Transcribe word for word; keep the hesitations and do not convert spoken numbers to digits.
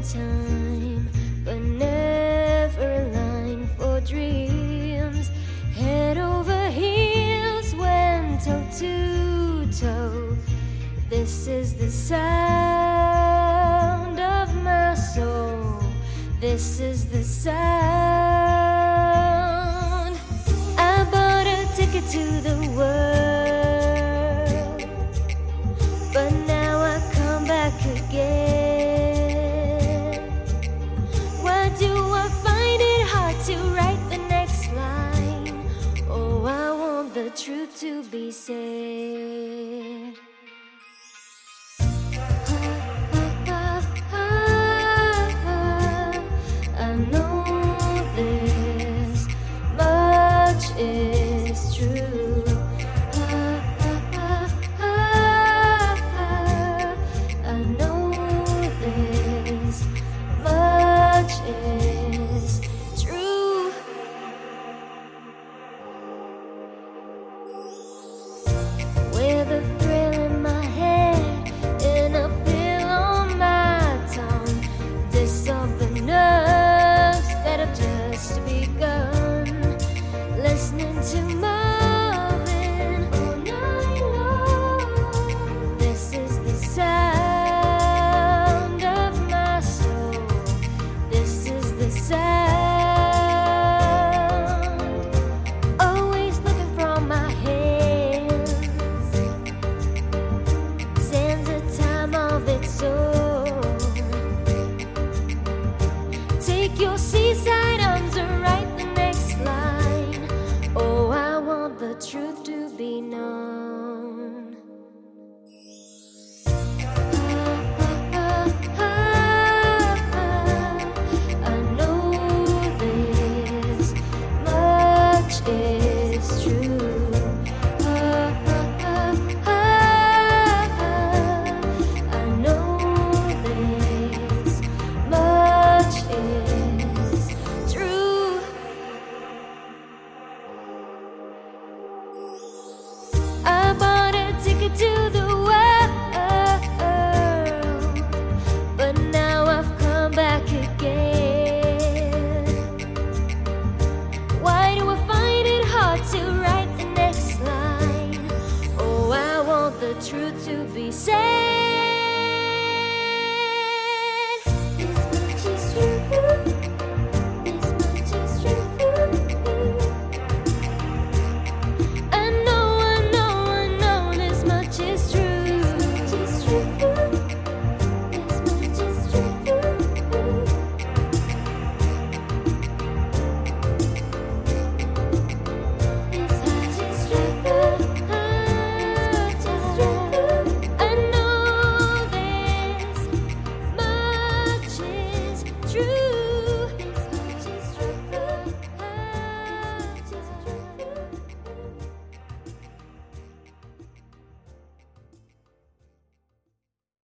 time, but never a line for dreams. Head over heels went toe to toe. This is the sound of my soul. This is the sound. I bought a ticket to the world, but now I come back again. Why do I find it hard to write the next line? Oh, I want the truth to be said.